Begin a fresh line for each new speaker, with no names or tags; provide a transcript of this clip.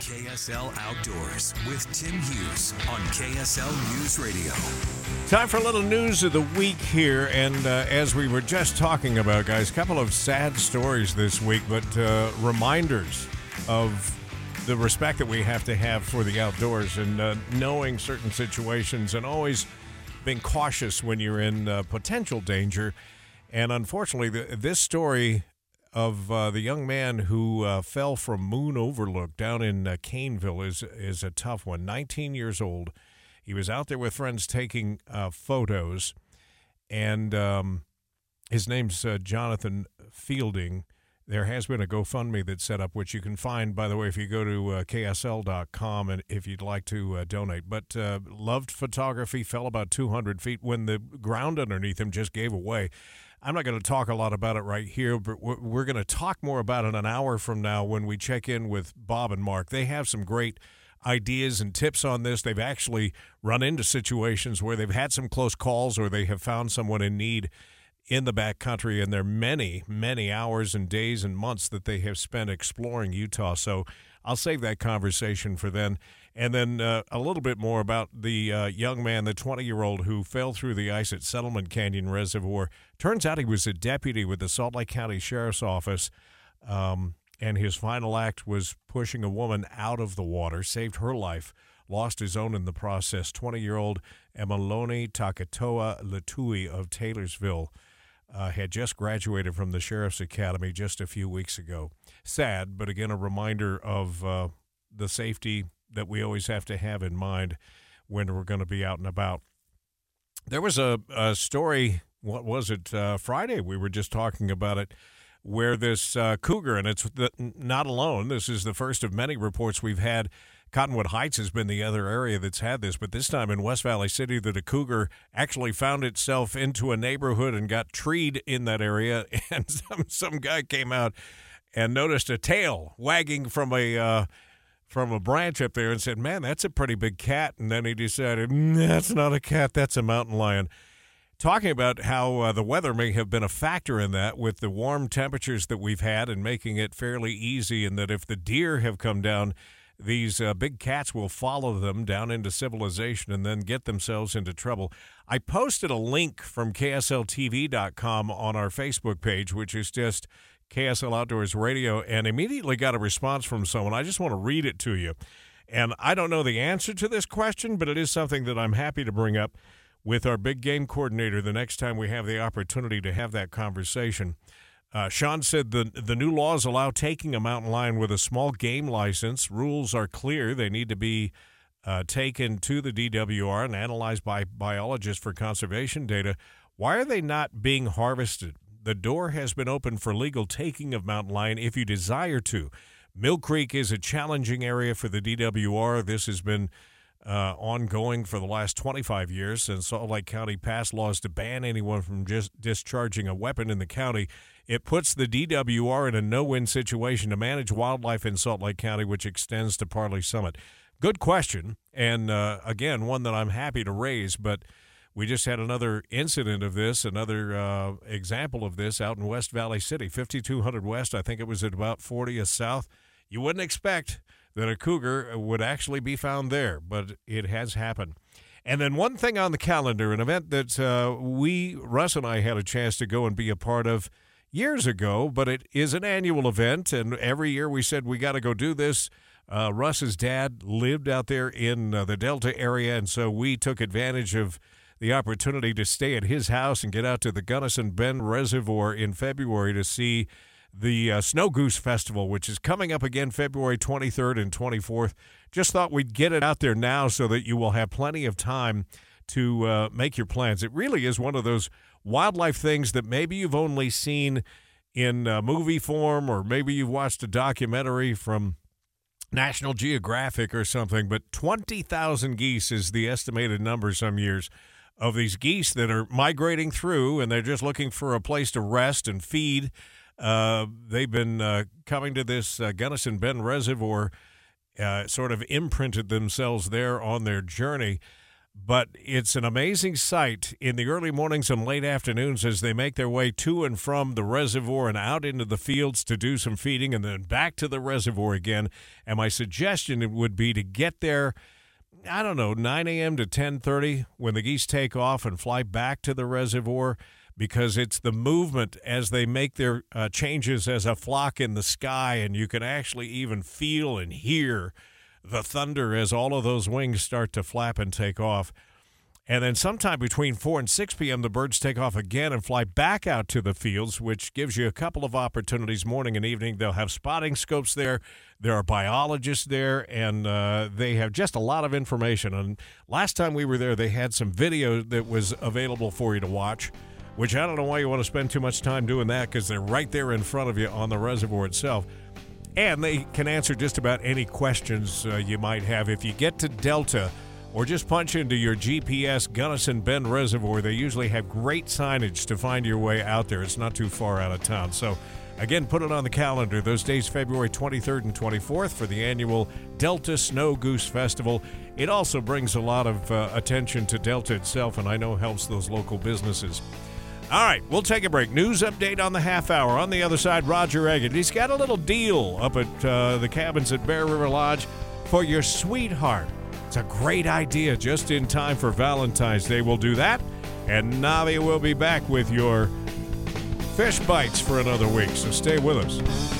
KSL Outdoors with Tim Hughes on KSL News Radio.
Time for a little news of the week here, and as we were just talking about, guys, a couple of sad stories this week, but reminders of the respect that we have to have for the outdoors and knowing certain situations and always being cautious when you're in potential danger. And unfortunately, this story of the young man who fell from Moon Overlook down in Caneville is a tough one. 19 years old. He was out there with friends taking photos, and his name's Jonathan Fielding. There has been a GoFundMe that's set up, which you can find, by the way, if you go to KSL.com and if you'd like to donate. But loved photography, fell about 200 feet when the ground underneath him just gave away. I'm not going to talk a lot about it right here, but we're going to talk more about it an hour from now when we check in with Bob and Mark. They have some great ideas and tips on this. They've actually run into situations where they've had some close calls or they have found someone in need in the backcountry, and there are many, many hours and days and months that they have spent exploring Utah. So I'll save that conversation for then. And then a little bit more about the young man, the 20-year-old who fell through the ice at Settlement Canyon Reservoir. Turns out he was a deputy with the Salt Lake County Sheriff's Office, and his final act was pushing a woman out of the water, saved her life, lost his own in the process. 20-year-old Emaloni Takatoa Latui of Taylorsville had just graduated from the Sheriff's Academy just a few weeks ago. Sad, but again, a reminder of the safety that we always have to have in mind when we're going to be out and about. There was a story, what was it, Friday, we were just talking about it, where this cougar, and it's not alone, this is the first of many reports we've had. Cottonwood Heights has been the other area that's had this, but this time in West Valley City, that a cougar actually found itself into a neighborhood and got treed in that area, and some guy came out and noticed a tail wagging from a branch up there and said, "Man, that's a pretty big cat." And then he decided, "That's not a cat, that's a mountain lion." Talking about how the weather may have been a factor in that with the warm temperatures that we've had and making it fairly easy, and that if the deer have come down, these big cats will follow them down into civilization and then get themselves into trouble. I posted a link from KSLTV.com on our Facebook page, which is just KSL Outdoors Radio, and immediately got a response from someone. I just want to read it to you. And I don't know the answer to this question, but it is something that I'm happy to bring up with our big game coordinator the next time we have the opportunity to have that conversation. Sean said the new laws allow taking a mountain lion with a small game license. Rules are clear. They need to be taken to the DWR and analyzed by biologists for conservation data. Why are they not being harvested? The door has been open for legal taking of mountain lion if you desire to. Mill Creek is a challenging area for the DWR. This has been ongoing for the last 25 years since Salt Lake County passed laws to ban anyone from just discharging a weapon in the county. It puts the DWR in a no-win situation to manage wildlife in Salt Lake County, which extends to Parley Summit. Good question, and again, one that I'm happy to raise, but we just had another incident of this, another example of this out in West Valley City, 5200 West. I think it was at about 40th South. You wouldn't expect that a cougar would actually be found there, but it has happened. And then one thing on the calendar, an event that Russ and I had a chance to go and be a part of years ago, but it is an annual event, and every year we said we got to go do this. Russ's dad lived out there in the Delta area, and so we took advantage of the opportunity to stay at his house and get out to the Gunnison Bend Reservoir in February to see the Snow Goose Festival, which is coming up again February 23rd and 24th. Just thought we'd get it out there now so that you will have plenty of time to make your plans. It really is one of those wildlife things that maybe you've only seen in movie form, or maybe you've watched a documentary from National Geographic or something, but 20,000 geese is the estimated number some years of these geese that are migrating through, and they're just looking for a place to rest and feed. They've been coming to this Gunnison Bend Reservoir, sort of imprinted themselves there on their journey. But it's an amazing sight in the early mornings and late afternoons as they make their way to and from the reservoir and out into the fields to do some feeding and then back to the reservoir again. And my suggestion would be to get there, 9 a.m. to 10:30 when the geese take off and fly back to the reservoir, because it's the movement as they make their changes as a flock in the sky, and you can actually even feel and hear the thunder as all of those wings start to flap and take off. And then sometime between 4 and 6 p.m., the birds take off again and fly back out to the fields, which gives you a couple of opportunities morning and evening. They'll have spotting scopes there. There are biologists there, and they have just a lot of information. And last time we were there, they had some video that was available for you to watch, which I don't know why you want to spend too much time doing that, because they're right there in front of you on the reservoir itself. And they can answer just about any questions you might have. If you get to Delta or just punch into your GPS Gunnison Bend Reservoir, they usually have great signage to find your way out there. It's not too far out of town. So, again, put it on the calendar. Those days, February 23rd and 24th for the annual Delta Snow Goose Festival. It also brings a lot of attention to Delta itself, and I know helps those local businesses. All right, we'll take a break. News update on the half hour. On the other side, Roger Eggett. He's got a little deal up at the cabins at Bear River Lodge for your sweetheart. It's a great idea just in time for Valentine's Day. We'll do that, and Navi will be back with your fish bites for another week, so stay with us.